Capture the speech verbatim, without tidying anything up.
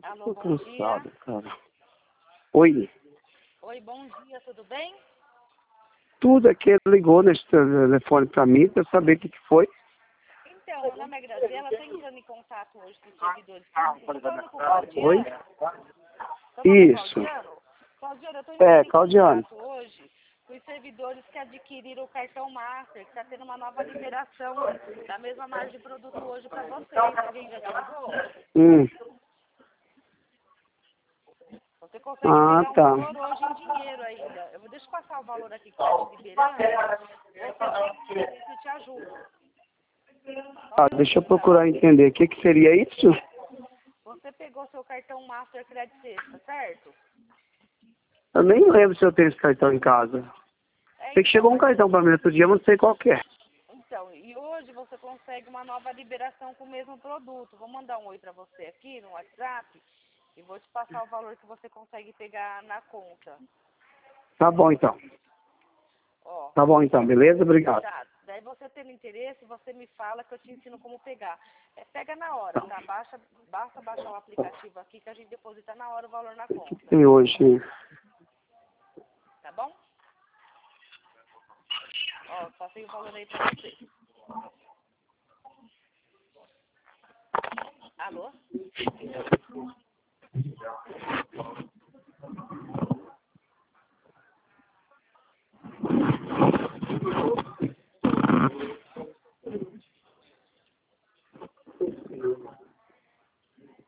Alô, Tô bom cansado, dia. cara. Oi. Oi, bom dia, tudo bem? Tudo é que ele ligou nesse telefone pra mim pra saber o que, que foi. Então, meu nome é Graziela, estou entrando em contato hoje com os servidores. Estou falando com o Claudiano? Oi? Tô falando com o Isso. Claudiano? Claudiano, eu estou É, entrando em Claudiano. contato hoje com os servidores que adquiriram o cartão Master, que está tendo uma nova liberação da mesma margem de produto hoje para vocês. Alguém já te avisou? Hum. Você consegue Ah, pegar um tá. valor hoje em dinheiro ainda. Eu vou deixa eu passar o valor aqui que está te liberando. Você vê se eu te ajudo. Ah, deixa eu procurar entender. O que, que seria isso? Você pegou seu cartão Master Credit Sexta, certo? Eu nem lembro se eu tenho esse cartão em casa. É, Sei que chegou um mas- cartão pra mim outro dia, mas não sei qual que é. Então, e hoje você consegue uma nova liberação com o mesmo produto. Vou mandar um oi para você aqui no WhatsApp e vou te passar o valor que você consegue pegar na conta. Tá bom então. Ó, Tá bom então, beleza? Obrigado. tá. Daí você tendo interesse, você me fala que eu te ensino como pegar. É, pega na hora, tá? Baixa, basta baixar o aplicativo aqui que a gente deposita na hora o valor na conta. E hoje? Tá bom? Ó, passei o valor aí pra você. Alô?